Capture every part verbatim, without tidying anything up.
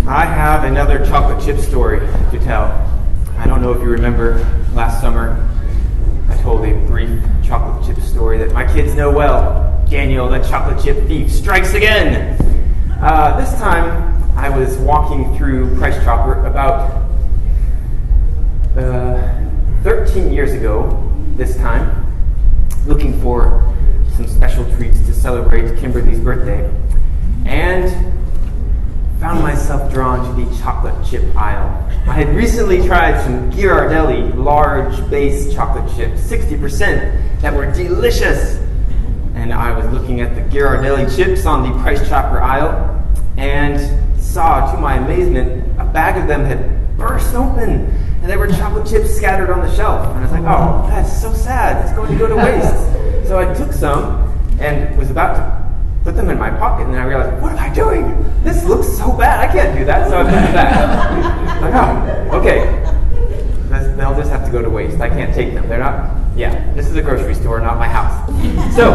I have another chocolate chip story to tell. I don't know if you remember last summer, I told a brief chocolate chip story that my kids know well. Daniel, the chocolate chip thief, strikes again. Uh, this time, I was walking through Price Chopper about uh, thirteen years ago, this time, looking for some special treats to celebrate Kimberly's birthday, and found myself drawn to the chocolate chip aisle. I had recently tried some Ghirardelli large base chocolate chips, sixty percent, that were delicious. And I was looking at the Ghirardelli chips on the Price Chopper aisle and saw, to my amazement, a bag of them had burst open and there were chocolate chips scattered on the shelf. And I was like, oh, that's so sad. It's going to go to waste. So I took some and was about to put them in my pocket, and then I realized, what am I doing? This looks so bad. I can't do that. So I put it back. Like, oh, okay. That's, they'll just have to go to waste. I can't take them. They're not, yeah, this is a grocery store, not my house. So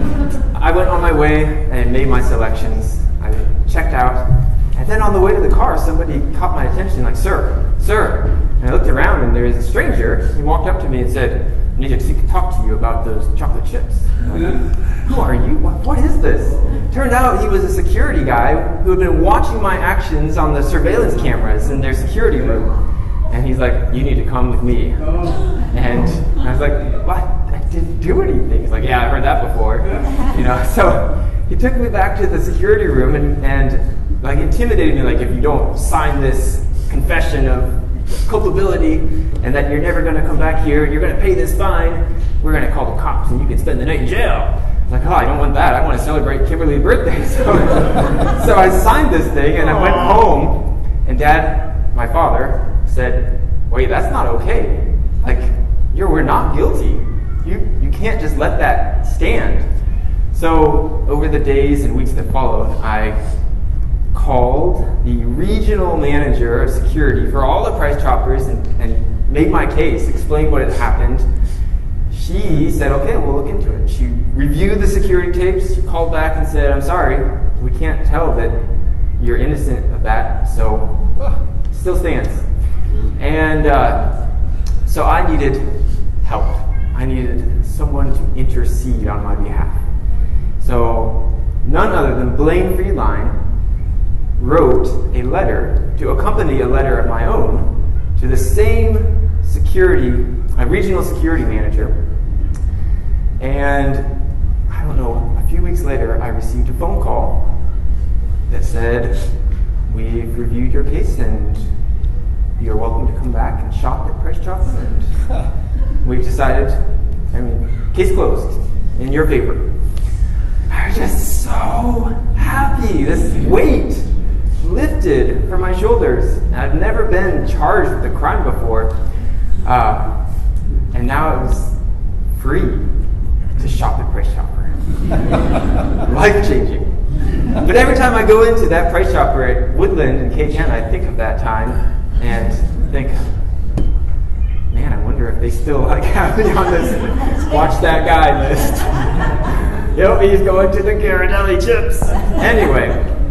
I went on my way and made my selections. I checked out. And then on the way to the car, somebody caught my attention, like, sir, sir. And I looked around, and there was a stranger. He walked up to me and said, I need to talk to you about those chocolate chips. Like, who are you? What, what is this? Turned out he was a security guy who had been watching my actions on the surveillance cameras in their security room. And he's like, you need to come with me. And I was like, what? I didn't do anything. He's like, yeah, I heard that before. You know, so he took me back to the security room and, and like intimidated me, like, if you don't sign this confession of culpability and that you're never going to come back here, you're going to pay this fine, we're going to call the cops and you can spend the night in jail. Like, oh, I don't want that. I want to celebrate Kimberly's birthday. So, so I signed this thing and I went home, and Dad, my father, said, wait, that's not okay. Like, you're, we're not guilty. You, you can't just let that stand. So over the days and weeks that followed, I called the regional manager of security for all the Price Choppers and, and made my case, explained what had happened. She said, okay, we'll look into it. She reviewed the security tapes, she called back and said, I'm sorry, we can't tell that you're innocent of that, so still stands. And uh, so I needed help. I needed someone to intercede on my behalf. So none other than Blaine Friedline wrote a letter to accompany a letter of my own to the same security, a regional security manager. And I don't know, a few weeks later, I received a phone call that said, we've reviewed your case and you're welcome to come back and shop at Price Chopper. And we've decided, I mean, case closed in your favor. I was just so happy. This weight lifted from my shoulders. I've never been charged with a crime before. Uh, and now it was free to shop at Price Chopper. Life-changing. But every time I go into that Price Chopper at Woodland and K ten, I think of that time and think, man, I wonder if they still like have me on this watch that guy list. Yep, he's going to the Ghirardelli chips. Anyway,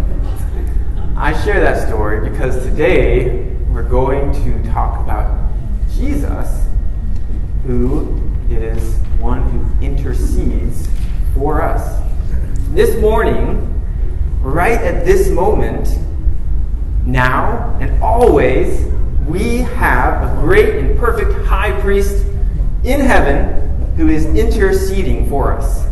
I share that story because today we're going to talk about Jesus, who is one who intercedes for us. This morning, right at this moment, now and always, we have a great and perfect high priest in heaven who is interceding for us.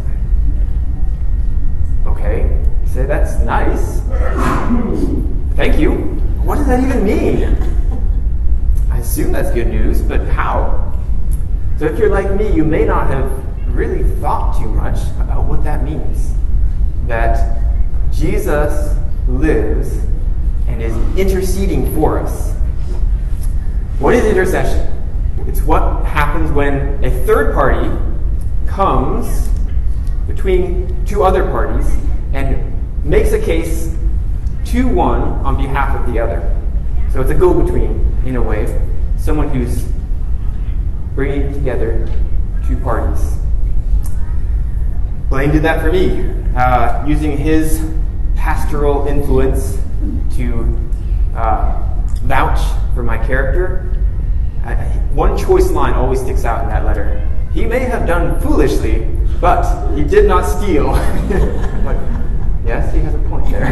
Okay, you say that's nice. Thank you. What does that even mean? I assume that's good news, but how? So if you're like me, you may not have really thought too much about what that means. That Jesus lives and is interceding for us. What is intercession? It's what happens when a third party comes between two other parties and makes a case to one on behalf of the other. So it's a go-between, in a way. Someone who's bringing together two parties. Blaine did that for me, uh, using his pastoral influence to uh, vouch for my character. I, one choice line always sticks out in that letter. He may have done foolishly, but he did not steal. Like, yes, he has a point there.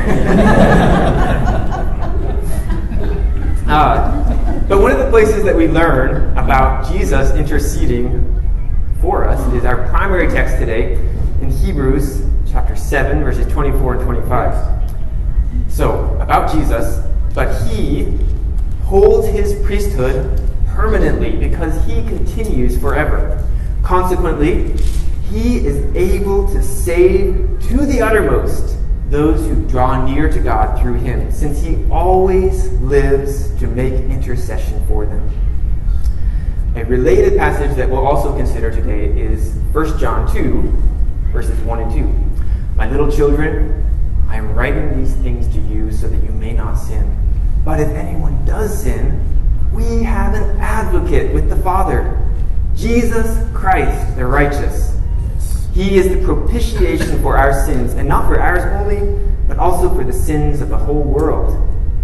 uh, but one of the places that we learn about Jesus interceding for us is our primary text today in Hebrews chapter seven, verses twenty-four and twenty-five. So, about Jesus, but he holds his priesthood permanently because he continues forever. Consequently, he is able to save to the uttermost those who draw near to God through him, since he always lives to make intercession for them. A related passage that we'll also consider today is First John two, verses one and two. My little children, I am writing these things to you so that you may not sin. But if anyone does sin, we have an advocate with the Father, Jesus Christ, the righteous. He is the propitiation for our sins, and not for ours only, but also for the sins of the whole world.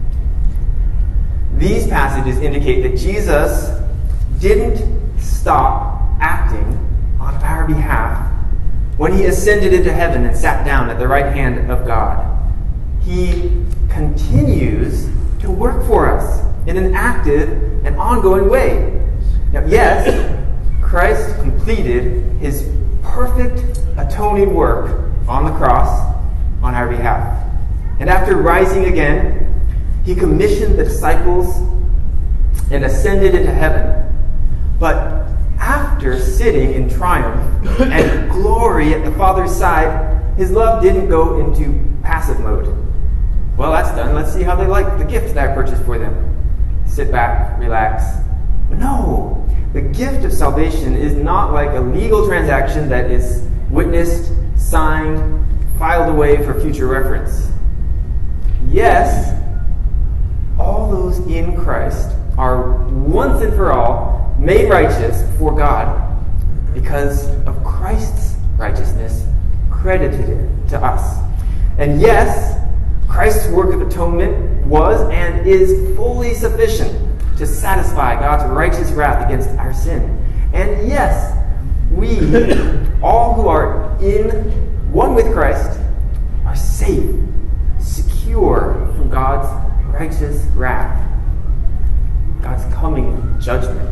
These passages indicate that Jesus didn't stop acting on our behalf when he ascended into heaven and sat down at the right hand of God. He continues to work for us in an active and ongoing way. Now, yes, Christ completed his perfect atoning work on the cross on our behalf. And after rising again, he commissioned the disciples and ascended into heaven. But after sitting in triumph and glory at the Father's side, his love didn't go into passive mode. Well, that's done. Let's see how they like the gift that I purchased for them. Sit back, relax. No, the gift of salvation is not like a legal transaction that is witnessed, signed, filed away for future reference. Yes, all those in Christ are once and for all made righteous before God because of Christ's righteousness credited to us. And yes, Christ's work of atonement was and is fully sufficient to satisfy God's righteous wrath against our sin. And yes, we, all who are in one with Christ, are safe, secure from God's righteous wrath, God's coming judgment.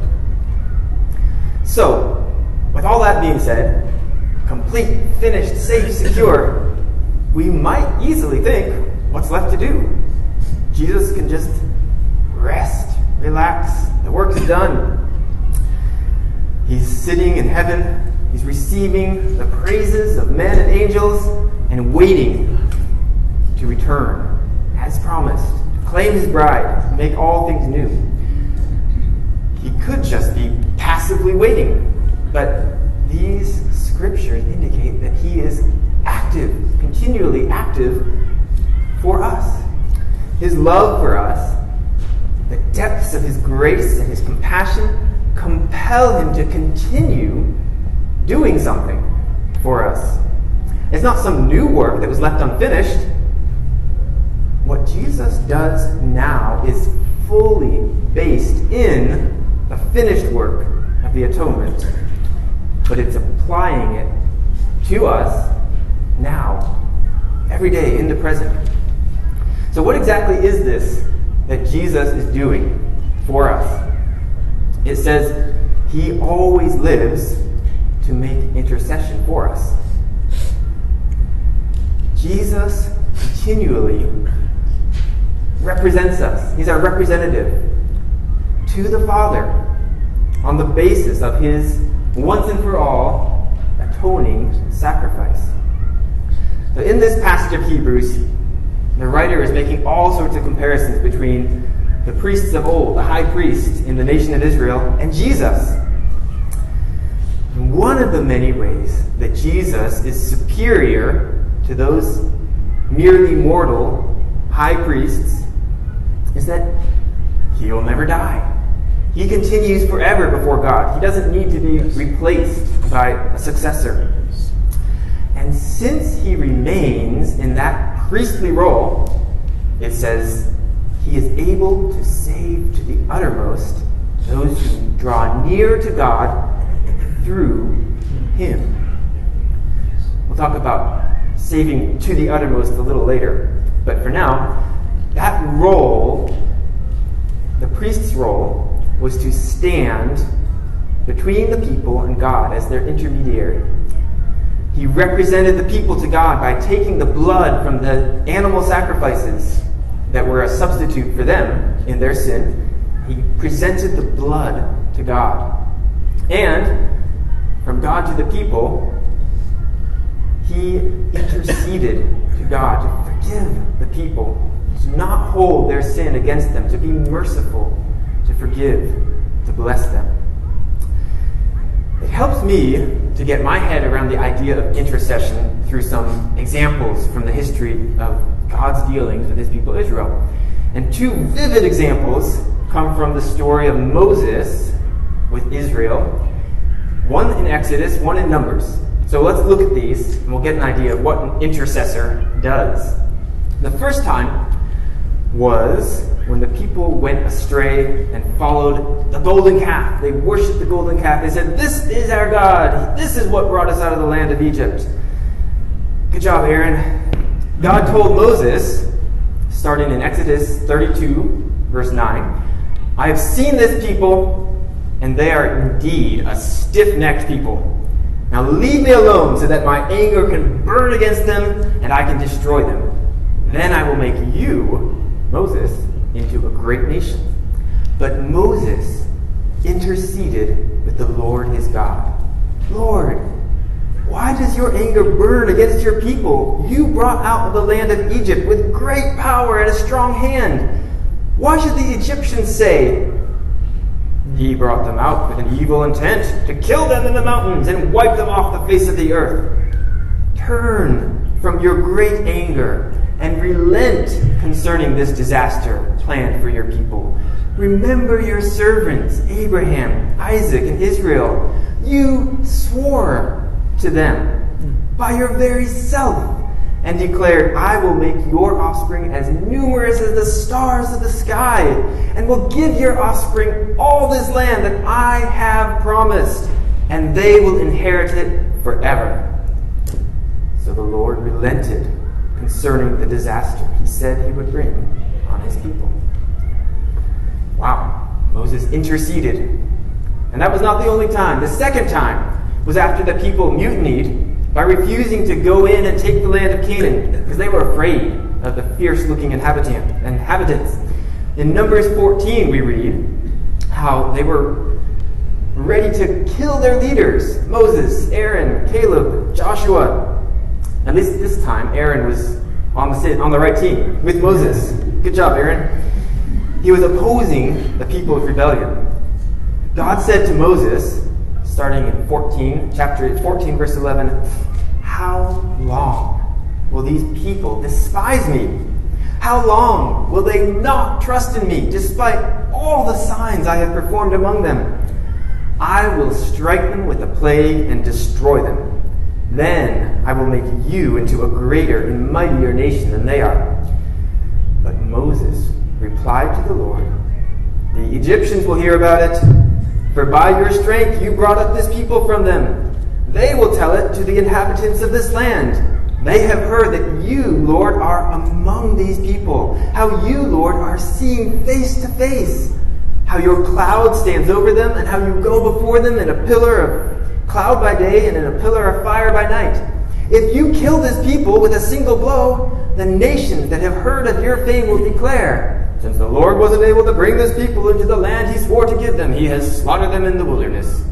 So, with all that being said, complete, finished, safe, secure, we might easily think, what's left to do? Jesus can just rest, relax, the work is done. He's sitting in heaven, he's receiving the praises of men and angels, and waiting to return, as promised, to claim his bride, to make all things new. He could just be passively waiting, but these scriptures indicate that he is active, continually active for us. His love for us, the depths of his grace and his compassion compel him to continue doing something for us. It's not some new work that was left unfinished. What Jesus does now is fully based in the finished work of the atonement, but it's applying it to us now, every day, in the present. So what exactly is this that Jesus is doing for us? It says he always lives to make intercession for us. Jesus continually represents us. He's our representative to the Father on the basis of his once and for all atoning sacrifice. So in this passage of Hebrews, the writer is making all sorts of comparisons between the priests of old, the high priest in the nation of Israel, and Jesus. And one of the many ways that Jesus is superior to those merely mortal high priests is that he will never die. He continues forever before God. He doesn't need to be replaced by a successor. And since he remains in that priestly role, it says he is able to save to the uttermost those who draw near to God through him. We'll talk about saving to the uttermost a little later. But for now, that role, the priest's role, was to stand between the people and God as their intermediary. He represented the people to God by taking the blood from the animal sacrifices that were a substitute for them in their sin. He presented the blood to God. And from God to the people, he interceded to God to forgive the people, to not hold their sin against them, to be merciful, to forgive, to bless them. It helps me to get my head around the idea of intercession through some examples from the history of God's dealings with his people Israel. And two vivid examples come from the story of Moses with Israel, one in Exodus, one in Numbers. So let's look at these, and we'll get an idea of what an intercessor does. The first time was when the people went astray and followed the golden calf. They worshipped the golden calf. They said, "This is our God. This is what brought us out of the land of Egypt." Good job, Aaron. God told Moses, starting in Exodus thirty-two, verse nine, "I have seen this people, and they are indeed a stiff-necked people. Now leave me alone so that my anger can burn against them and I can destroy them. Then I will make you, Moses, into a great nation." But Moses interceded with the Lord his God. "Lord, why does your anger burn against your people? You brought out of the land of Egypt with great power and a strong hand. Why should the Egyptians say, 'He brought them out with an evil intent to kill them in the mountains and wipe them off the face of the earth'? Turn from your great anger and relent concerning this disaster planned for your people. Remember your servants, Abraham, Isaac, and Israel. You swore to them by your very self and declared, 'I will make your offspring as numerous as the stars of the sky and will give your offspring all this land that I have promised, and they will inherit it forever.' So the Lord relented concerning the disaster he said he would bring on his people." Wow, Moses interceded. And that was not the only time. The second time was after the people mutinied by refusing to go in and take the land of Canaan because they were afraid of the fierce-looking inhabitant, inhabitants. In Numbers fourteen, we read how they were ready to kill their leaders, Moses, Aaron, Caleb, Joshua. At least this time, Aaron was on the, on the right team with Moses. Good job, Aaron. He was opposing the people of rebellion. God said to Moses, starting in fourteen, chapter fourteen, verse eleven, "How long will these people despise me? How long will they not trust in me, despite all the signs I have performed among them? I will strike them with a plague and destroy them. Then I will make you into a greater and mightier nation than they are." But Moses replied to the Lord, "The Egyptians will hear about it, for by your strength you brought up this people from them. They will tell it to the inhabitants of this land. They have heard that you, Lord, are among these people, how you, Lord, are seen face to face, how your cloud stands over them, and how you go before them in a pillar of cloud by day and in a pillar of fire by night. If you kill this people with a single blow, the nations that have heard of your fame will declare, 'Since the Lord wasn't able to bring this people into the land he swore to give them, he has slaughtered them in the wilderness.'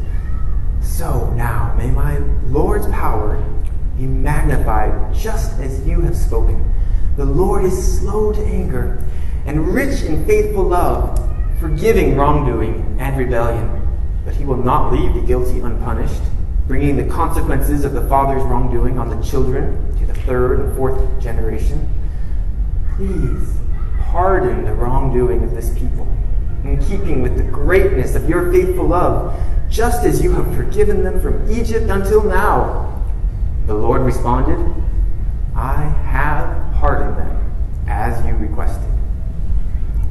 So now may my Lord's power be magnified just as you have spoken. The Lord is slow to anger and rich in faithful love, forgiving wrongdoing and rebellion. But he will not leave the guilty unpunished, bringing the consequences of the father's wrongdoing on the children to the third and fourth generation. Please pardon the wrongdoing of this people, in keeping with the greatness of your faithful love, just as you have forgiven them from Egypt until now." The Lord responded, "I have pardoned them as you requested."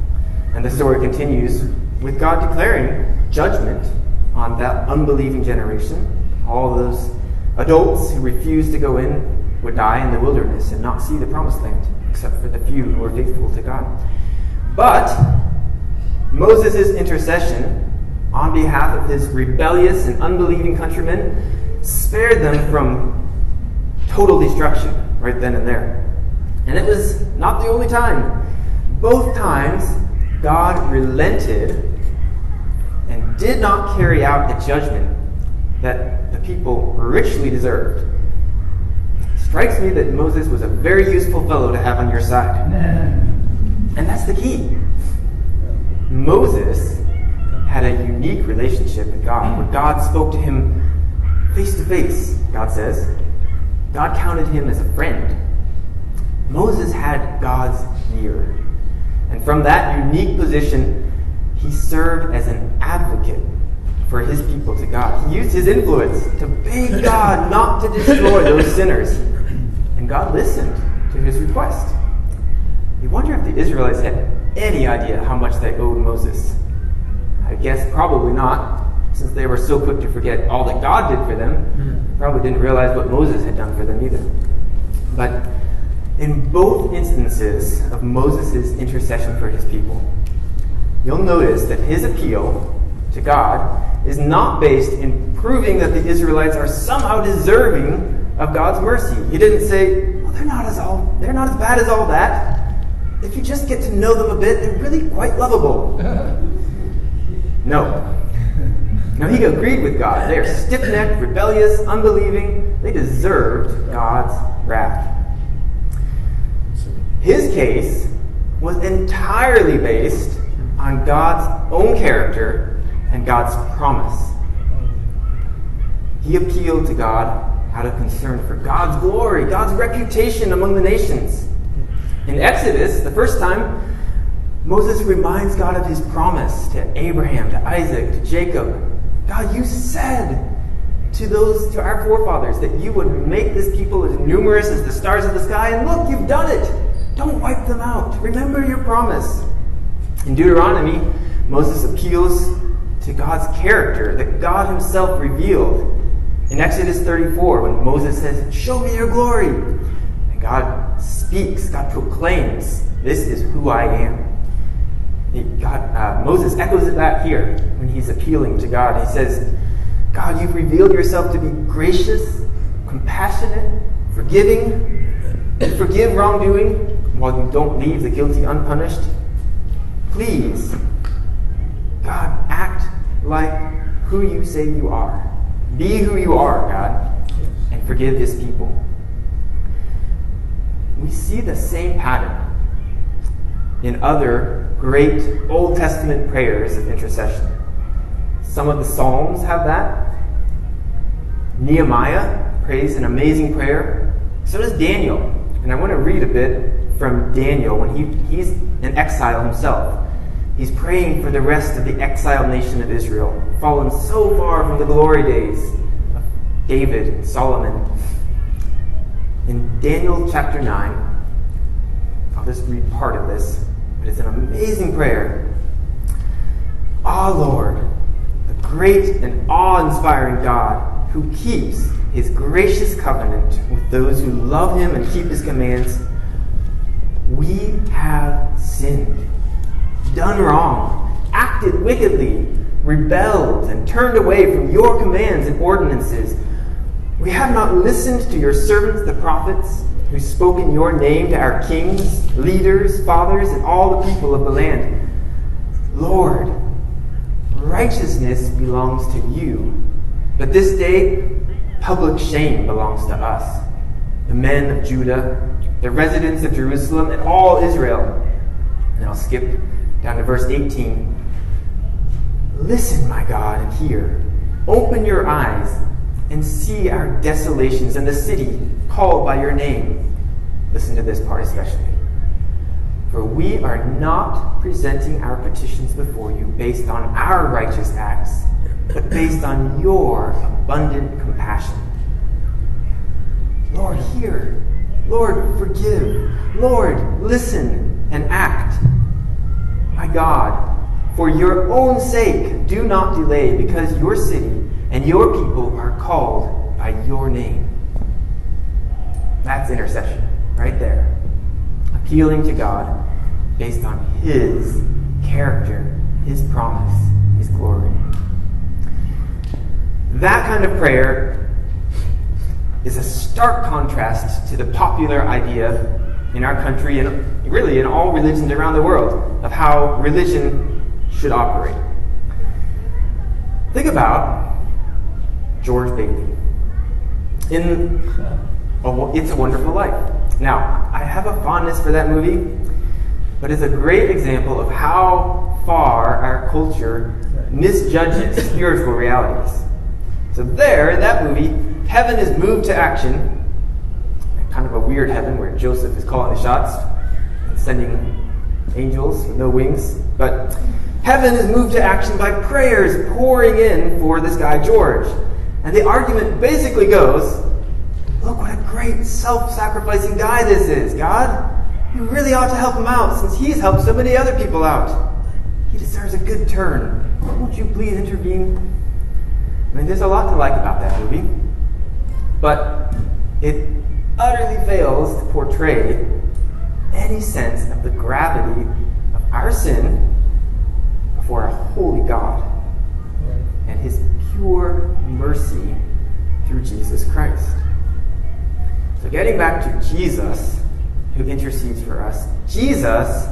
the story continues with God declaring judgment on that unbelieving generation. All those adults who refused to go in would die in the wilderness and not see the promised land, except for the few who were faithful to God. But Moses' intercession on behalf of his rebellious and unbelieving countrymen spared them from total destruction right then and there. And it was not the only time. Both times, God relented and did not carry out the judgment that the people richly deserved. It strikes me that Moses was a very useful fellow to have on your side. And that's the key. Moses had a unique relationship with God, where God spoke to him face to face, God says. God counted him as a friend. Moses had God's ear. And from that unique position, he served as an advocate for his people to God. He used his influence to beg God not to destroy those sinners. And God listened to his request. You wonder if the Israelites had any idea how much they owed Moses. I guess probably not, since they were so quick to forget all that God did for them. They probably didn't realize what Moses had done for them either. But in both instances of Moses' intercession for his people, you'll notice that his appeal to God is not based in proving that the Israelites are somehow deserving of God's mercy. He didn't say, well, they're not as all they're not as bad as all that. If you just get to know them a bit, they're really quite lovable. No. No, he agreed with God. They are stiff-necked, rebellious, unbelieving. They deserved God's wrath. His case was entirely based on God's own character and God's promise. He appealed to God out of concern for God's glory, God's reputation among the nations. In Exodus, the first time, Moses reminds God of his promise to Abraham, to Isaac, to Jacob. God, you said to those, to our forefathers, that you would make this people as numerous as the stars of the sky, and look, you've done it. Don't wipe them out. Remember your promise. In Deuteronomy, Moses appeals to God's character that God himself revealed. In Exodus thirty-four, when Moses says, show me your glory, and God speaks, God proclaims, this is who I am. God, uh, Moses echoes that here when he's appealing to God. He says, God, you've revealed yourself to be gracious, compassionate, forgiving. You forgive wrongdoing while you don't leave the guilty unpunished. Please, God, act like who you say you are. Be who you are, God, and forgive this people. We see the same pattern in other great Old Testament prayers of intercession. Some of the Psalms have that. Nehemiah prays an amazing prayer. So does Daniel. And I want to read a bit from Daniel when he, he's in exile himself. He's praying for the rest of the exiled nation of Israel, fallen so far from the glory days of David and Solomon. In Daniel chapter nine, I'll just read part of this, but it's an amazing prayer. Ah, Lord, the great and awe-inspiring God, who keeps his gracious covenant with those who love him and keep his commands, we have sinned, done wrong, acted wickedly, rebelled, and turned away from your commands and ordinances. We have not listened to your servants, the prophets, who spoke in your name to our kings, leaders, fathers, and all the people of the land. Lord, righteousness belongs to you, but this day public shame belongs to us, the men of Judah, the residents of Jerusalem, and all Israel. And I'll skip down to verse eighteen. Listen, my God, and hear. Open your eyes and see our desolations and the city called by your name. Listen to this part especially. For we are not presenting our petitions before you based on our righteous acts, but based on your abundant compassion. Lord, hear. Lord, forgive. Lord, listen and act. My God, for your own sake, do not delay, because your city and your people are called by your name. That's intercession, right there. Appealing to God based on his character, his promise, his glory. That kind of prayer is a stark contrast to the popular idea in our country and really in all religions around the world of how religion should operate. Think about George Bailey in Oh, It's a Wonderful Life. Now, I have a fondness for that movie, but it's a great example of how far our culture misjudges spiritual realities. So there, in that movie, heaven is moved to action, kind of a weird heaven where Joseph is calling the shots and sending angels with no wings, but heaven is moved to action by prayers pouring in for this guy George. And the argument basically goes, look what a great self-sacrificing guy this is, God. You really ought to help him out since he's helped so many other people out. He deserves a good turn. Won't you please intervene? I mean, there's a lot to like about that movie, but it utterly fails to portray any sense of the gravity of our sin before a holy God and his pure mercy through Jesus Christ. So getting back to Jesus, who intercedes for us, Jesus,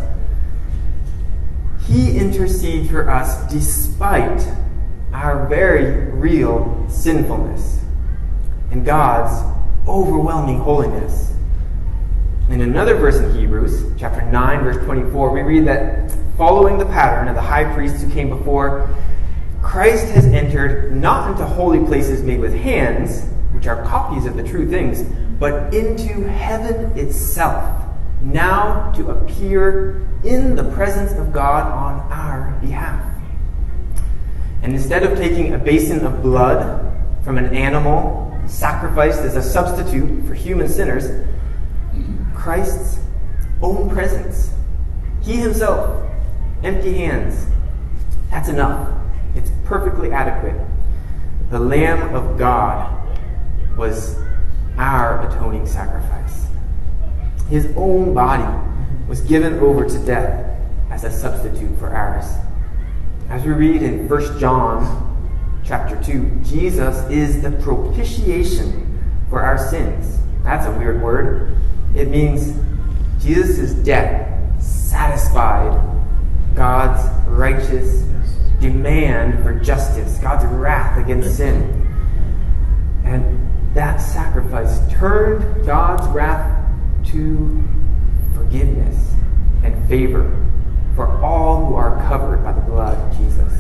he intercedes for us despite our very real sinfulness and God's overwhelming holiness. In another verse in Hebrews, chapter nine, verse twenty-four, we read that following the pattern of the high priests who came before, Christ has entered not into holy places made with hands, which are copies of the true things, but into heaven itself, now to appear in the presence of God on our behalf. And instead of taking a basin of blood from an animal sacrificed as a substitute for human sinners, Christ's own presence, he himself, empty hands, that's enough. It's perfectly adequate. The Lamb of God was our atoning sacrifice. His own body was given over to death as a substitute for ours. As we read in First John chapter two, Jesus is the propitiation for our sins. That's a weird word. It means Jesus' death satisfied God's righteous demand for justice, God's wrath against sin. And that sacrifice turned God's wrath to forgiveness and favor for all who are covered by the blood of Jesus.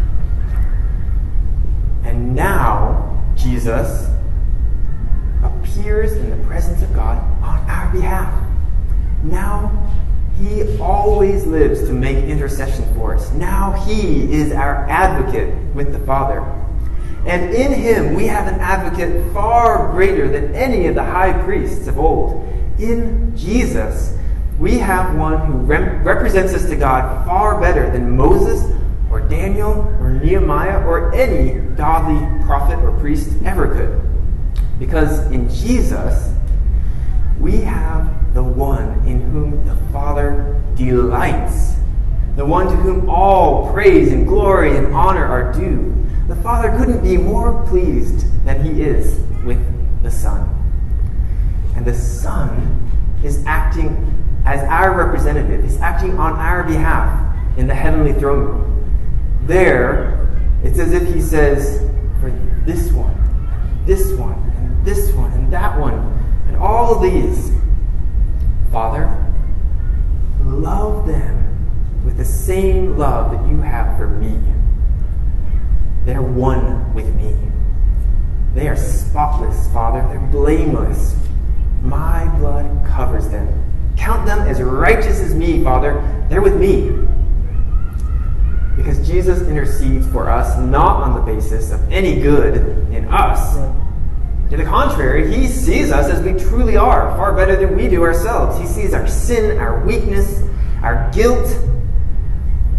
And now, Jesus appears in the presence of God on our behalf. Now, he always lives to make intercession for us. Now he is our advocate with the Father. And in him we have an advocate far greater than any of the high priests of old. In Jesus, we have one who rem- represents us to God far better than Moses or Daniel or Nehemiah or any godly prophet or priest ever could. Because in Jesus, we have the one in whom the Father delights, the one to whom all praise and glory and honor are due. The Father couldn't be more pleased than he is with the Son. And the Son is acting as our representative. He's acting on our behalf in the heavenly throne room. There, it's as if he says, for this one, this one, and this one, and that one, and all of these, Father, love them with the same love that you have for me. They're one with me. They are spotless, Father. They're blameless. My blood covers them. Count them as righteous as me, Father. They're with me. Because Jesus intercedes for us not on the basis of any good in us. To the contrary, he sees us as we truly are, far better than we do ourselves. He sees our sin, our weakness, our guilt,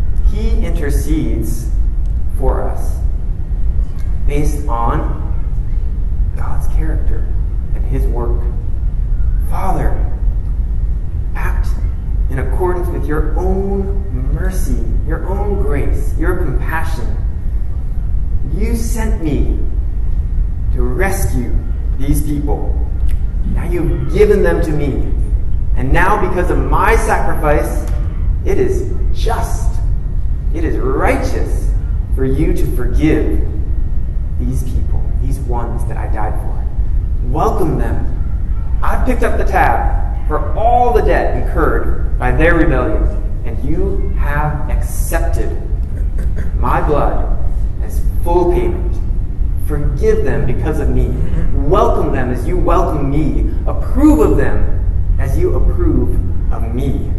intercedes for us based on God's character and his work. Father, act in accordance with your own mercy, your own grace, your compassion. You sent me to rescue these people. Now you've given them to me. And now because of my sacrifice, it is just, it is righteous for you to forgive these people, these ones that I died for. Welcome them. I've picked up the tab for all the debt incurred by their rebellion, and you have accepted my blood as full payment. Forgive them because of me. Welcome them as you welcome me. Approve of them as you approve of me.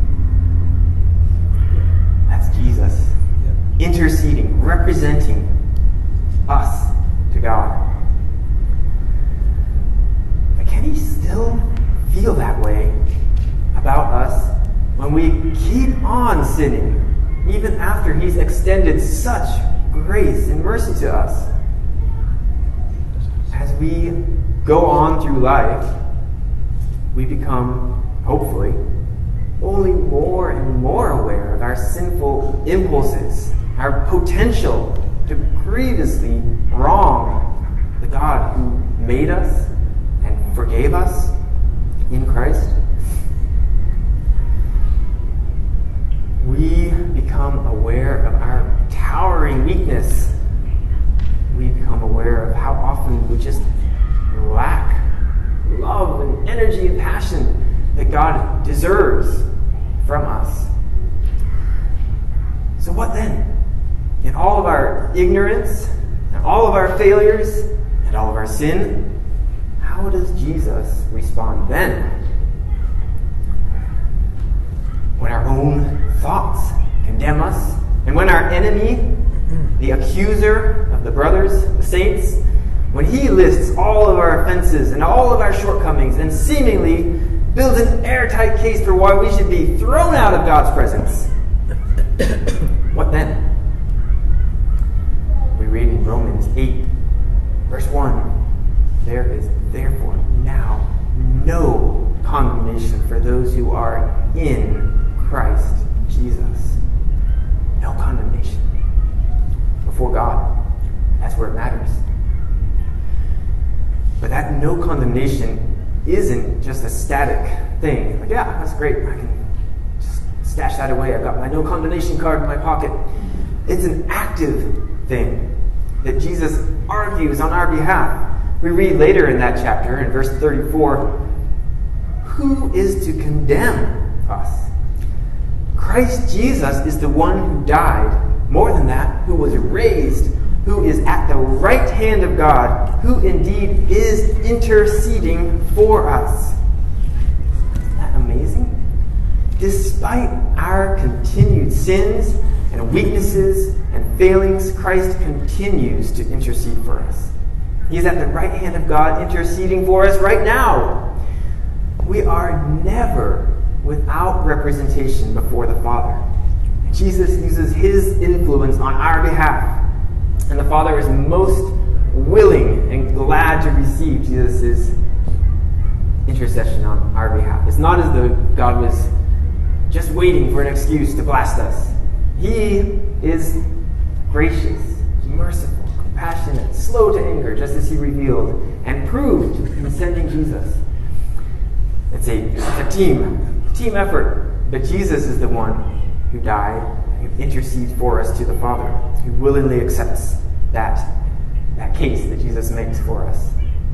That's Jesus interceding, representing us to God. But can he still feel that way about us when we keep on sinning, even after he's extended such grace and mercy to us? As we go on through life, we become, hopefully, only more and more aware of our sinful impulses, our potential to grievously wrong the God who made us and forgave us in Christ. We become aware of our towering weakness. We become aware of how often we just lack love and energy and passion that God deserves from us. So what then? In all of our ignorance, and all of our failures, and all of our sin, how does Jesus respond then? When our own thoughts condemn us, and when our enemy, the accuser of the brothers, the saints, when he lists all of our offenses and all of our shortcomings and seemingly builds an airtight case for why we should be thrown out of God's presence, what then? We read in Romans eight, verse one, there is therefore now no condemnation for those who are in Christ Jesus. No condemnation before God. That's where it matters. But that no condemnation isn't just a static thing. Like, yeah, that's great. I can just stash that away. I've got my no condemnation card in my pocket. It's an active thing that Jesus argues on our behalf. We read later in that chapter, in verse thirty-four, who is to condemn us? Christ Jesus is the one who died. More than that, who was raised, who is at the right hand of God, who indeed is interceding for us. Isn't that amazing? Despite our continued sins and weaknesses and failings, Christ continues to intercede for us. He is at the right hand of God, interceding for us right now. We are never without representation before the Father. Jesus uses his influence on our behalf. And the Father is most willing and glad to receive Jesus' intercession on our behalf. It's not as though God was just waiting for an excuse to blast us. He is gracious, merciful, compassionate, slow to anger, just as he revealed and proved in sending Jesus. It's a, it's a team, team effort. But Jesus is the one who died, who intercedes for us to the Father, who willingly accepts that, that case that Jesus makes for us.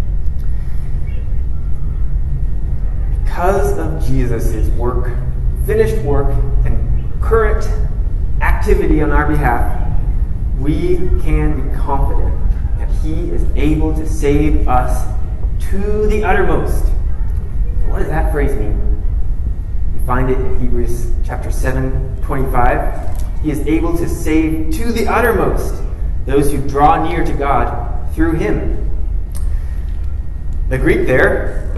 Because of Jesus' work, finished work, and current activity on our behalf, we can be confident that he is able to save us to the uttermost. What does that phrase mean? We find it in Hebrews chapter seven, twenty-five. He is able to save to the uttermost those who draw near to God through him. The Greek there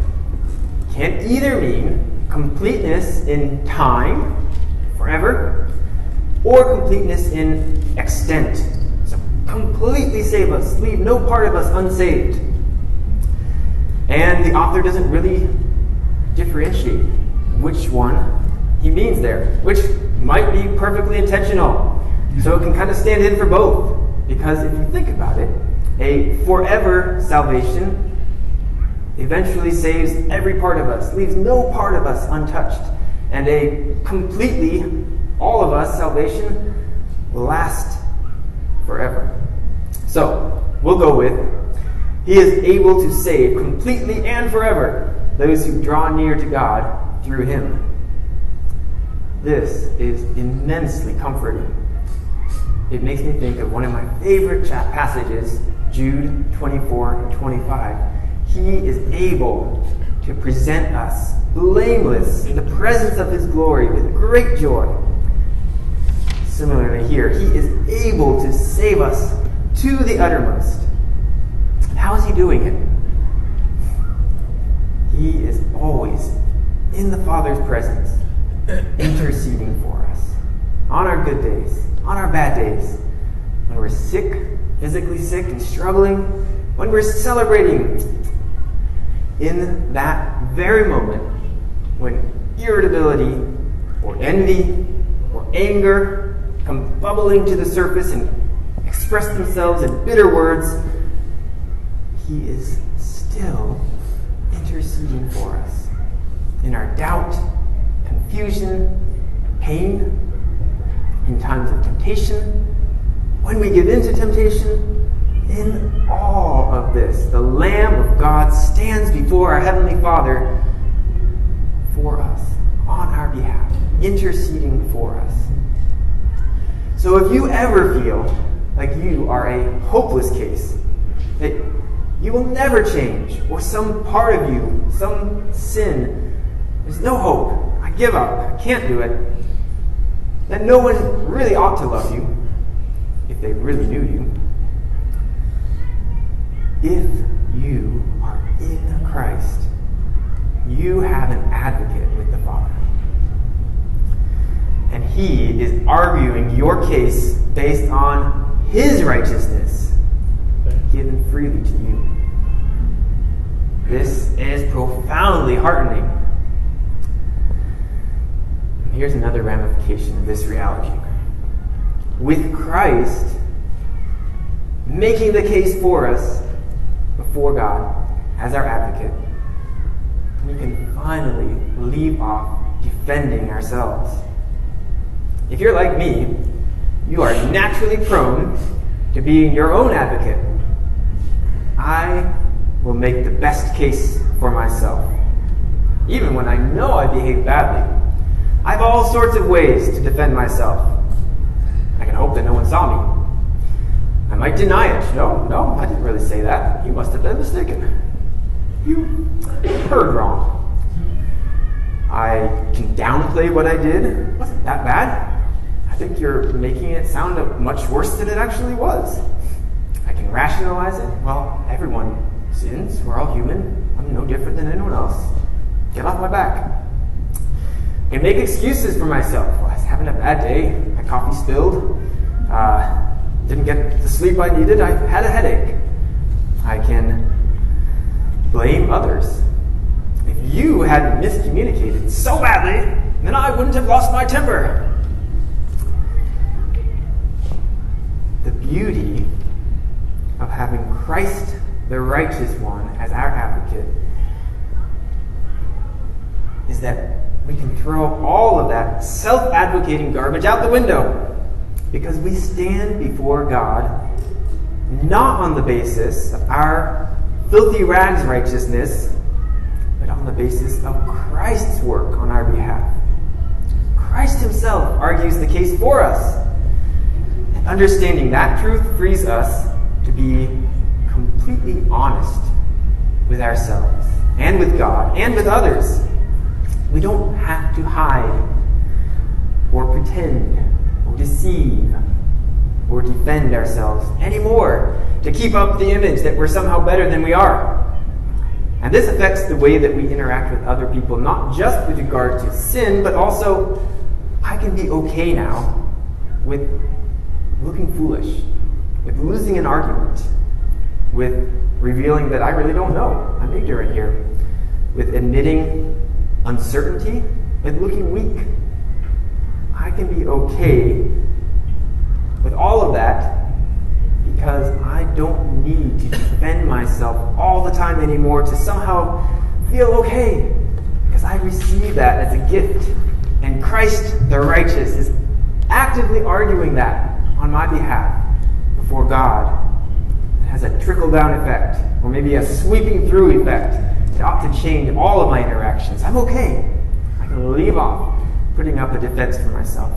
can either mean completeness in time, forever, or completeness in extent. So completely save us, leave no part of us unsaved. And the author doesn't really differentiate which one he means there, which might be perfectly intentional. So it can kind of stand in for both. Because if you think about it, a forever salvation eventually saves every part of us, leaves no part of us untouched. And a completely, all of us, salvation will last forever. So, we'll go with, he is able to save completely and forever those who draw near to God through him. This is immensely comforting. It makes me think of one of my favorite passages, Jude twenty-four and twenty-five. He is able to present us blameless in the presence of his glory with great joy. Similarly here, he is able to save us to the uttermost. How is he doing it? He is always in the Father's presence, interceding for us. On our good days, on our bad days, when we're sick, physically sick and struggling, when we're celebrating, in that very moment, when irritability or envy or anger come bubbling to the surface and express themselves in bitter words, he is still interceding for us. In our doubt, confusion, pain, in times of temptation, when we give in to temptation, in all of this, the Lamb of God stands before our Heavenly Father for us, on our behalf, interceding for us. So if you ever feel like you are a hopeless case, that you will never change, or some part of you, some sin, there's no hope, I give up, I can't do it, then no one really ought to love you, if they really knew you. If you are in Christ, you have an advocate with the Father. And he is arguing your case based on his righteousness given freely to you. This is profoundly heartening. And here's another ramification of this reality. With Christ making the case for us before God as our advocate, we can finally leave off defending ourselves. If you're like me, you are naturally prone to being your own advocate. I will make the best case for myself, even when I know I behave badly. I have all sorts of ways to defend myself. I can hope that no one saw me. I might deny it. No, no, I didn't really say that. You must have been mistaken. You heard wrong. I can downplay what I did. It wasn't that bad. I think you're making it sound much worse than it actually was. I can rationalize it. Well, everyone sins. We're all human. I'm no different than anyone else. Get off my back. I can make excuses for myself. Well, I was having a bad day. My coffee spilled. Uh... Didn't get the sleep I needed. I had a headache. I can blame others. If you hadn't miscommunicated so badly, then I wouldn't have lost my temper. The beauty of having Christ, the righteous one, as our advocate is that we can throw all of that self-advocating garbage out the window. Because we stand before God not on the basis of our filthy rags righteousness, but on the basis of Christ's work on our behalf. Christ himself argues the case for us. And understanding that truth frees us to be completely honest with ourselves and with God and with others. We don't have to hide or pretend or deceive or defend ourselves anymore to keep up the image that we're somehow better than we are. And this affects the way that we interact with other people, not just with regard to sin, but also, I can be okay now with looking foolish, with losing an argument, with revealing that I really don't know. I'm ignorant here, with admitting uncertainty, with looking weak. I can be okay with all of that because I don't need to defend myself all the time anymore to somehow feel okay, because I receive that as a gift. And Christ the righteous is actively arguing that on my behalf before God. It has a trickle-down effect, or maybe a sweeping-through effect. It ought to change all of my interactions. I'm okay. I can leave off putting up a defense for myself.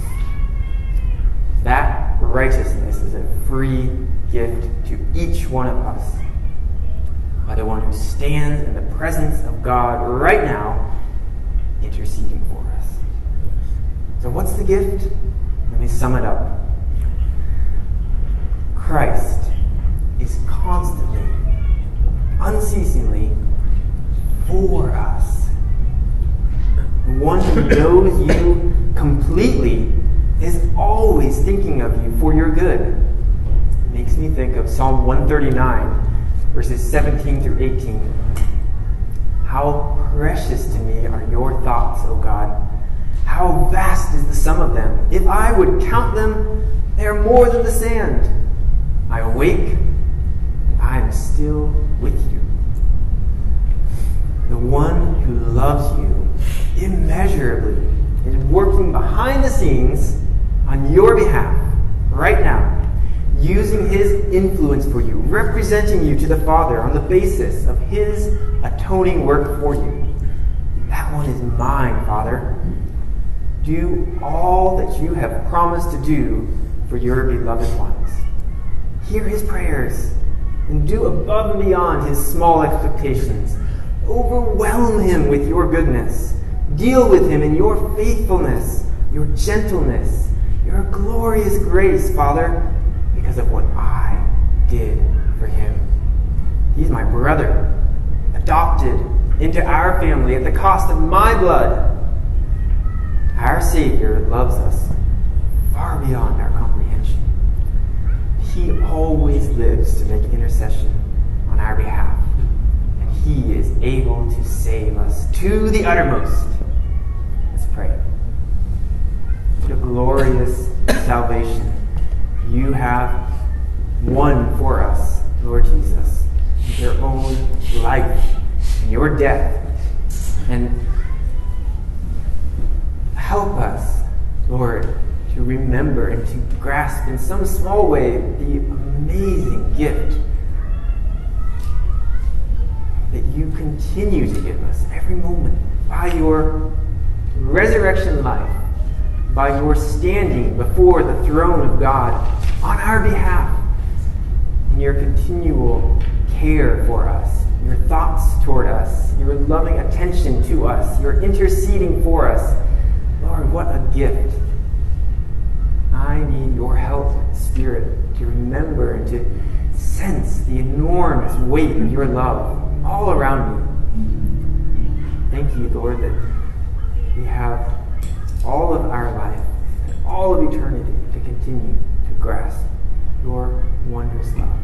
That righteousness is a free gift to each one of us by the one who stands in the presence of God right now, interceding for us. So what's the gift? Let me sum it up. Christ is constantly, unceasingly for us. The one who knows you completely is always thinking of you for your good. It makes me think of Psalm one thirty-nine, verses seventeen through eighteen. How precious to me are your thoughts, O God. How vast is the sum of them. If I would count them, they are more than the sand. I awake, and I am still with you. The one who loves you immeasurably is working behind the scenes on your behalf right now, using his influence for you, representing you to the Father on the basis of his atoning work for you. That one is mine, Father. Do all that you have promised to do for your beloved ones. Hear his prayers and do above and beyond his small expectations. Overwhelm him with your goodness. Deal with him in your faithfulness, your gentleness, your glorious grace, Father, because of what I did for him. He's my brother, adopted into our family at the cost of my blood. Our Savior loves us far beyond our comprehension. He always lives to make intercession on our behalf, and he is able to save us to the uttermost. Let's pray. What a glorious salvation you have won for us, Lord Jesus, with your own life and your death. And help us, Lord, to remember and to grasp in some small way the amazing gift that you continue to give us every moment by your resurrection life, by your standing before the throne of God on our behalf, and your continual care for us, your thoughts toward us, your loving attention to us, your interceding for us. Lord, what a gift. I need your help, Spirit, to remember and to sense the enormous weight of your love all around me. Thank you, Lord, that we have all of our life and all of eternity to continue to grasp your wondrous love.